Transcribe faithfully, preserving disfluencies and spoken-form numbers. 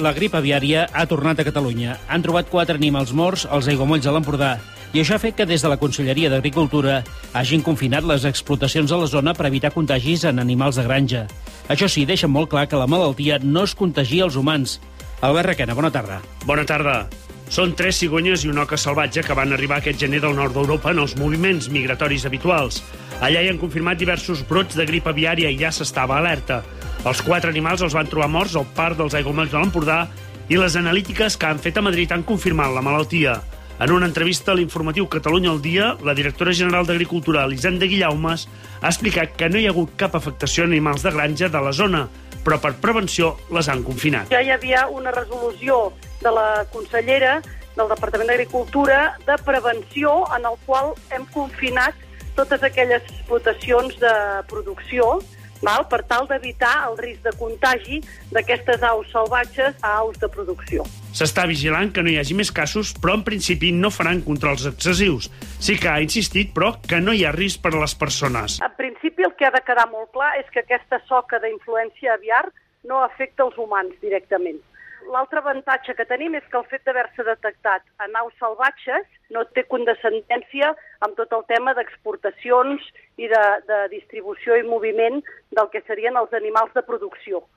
la grip aviària ha tornat a Catalunya. Han trobat quatre animals morts als aiguamolls de l'Empordà i això ha fet que des de la Conselleria d'Agricultura hagin confinat les explotacions a la zona per evitar contagis en animals de granja. Això sí, deixen molt clar que la malaltia no es contagia als humans. Albert Requena, bona tarda. Bona tarda. Són tres cigonyes i una oca salvatge que van arribar aquest gener del nord d'Europa en els moviments migratoris habituals. Allà hi han confirmat diversos brots de grip aviària i ja s'estava alerta. Els quatre animals els van trobar morts al parc dels aiguamolls de l'Empordà i les analítiques que han fet a Madrid han confirmat la malaltia. En una entrevista a l'informatiu Catalunya al dia, la directora general d'Agricultura, Elisenda Guillaumes, ha explicat que no hi ha hagut cap afectació a animals de granja de la zona, però per prevenció les han confinat. Ja hi havia una resolució de la consellera del Departament d'Agricultura de prevenció en el qual hem confinat totes aquelles explotacions de producció, val, per tal d'evitar el risc de contagi d'aquestes aus salvatges a aus de producció. S'està vigilant que no hi hagi més casos, però en principi no faran controls excessius. Sí que ha insistit, però, que no hi ha risc per a les persones. En principi el que ha de quedar molt clar és que aquesta soca d'influència aviar no afecta els humans directament. L'altre avantatge que tenim és que el fet d'haver-se detectat en aus salvatges no té condescendència amb tot el tema d'exportacions i de, de distribució i moviment del que serien els animals de producció.